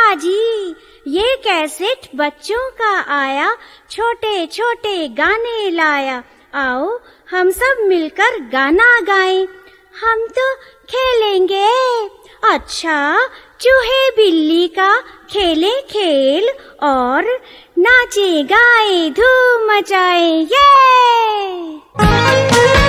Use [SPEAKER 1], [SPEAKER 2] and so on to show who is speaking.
[SPEAKER 1] पापा जी, ये कैसेट बच्चों का आया, छोटे छोटे गाने लाया। आओ हम सब मिलकर गाना गाएं। हम तो खेलेंगे। अच्छा, चूहे बिल्ली का खेले खेल और नाचे गाए धूम मचाए। ये